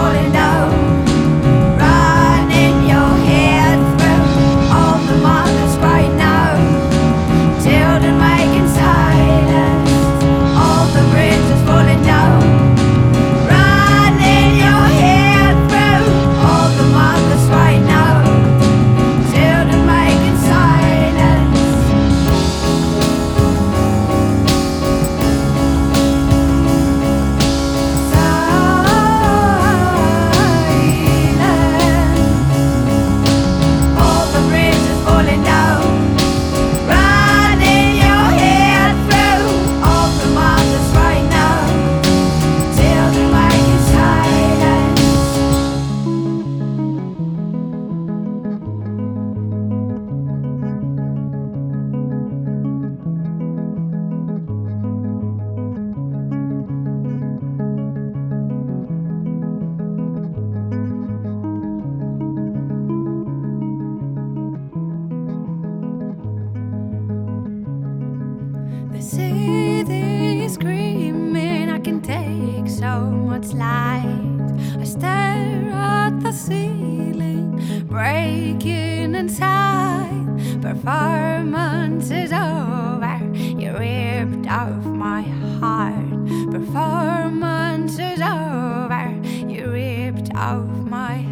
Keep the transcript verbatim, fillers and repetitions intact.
falling down. Running your head through all the mothers right now. Children making silence, all the bridges falling down. Running your head through all the mothers right now. Children making silence. All the bridges falling down. Running your head through all the mothers right now. Children making silence. The city is screaming, I can take so much light. I stare at the ceiling, breaking inside. Performance is over, you ripped off my heart. Performance is over, you ripped off my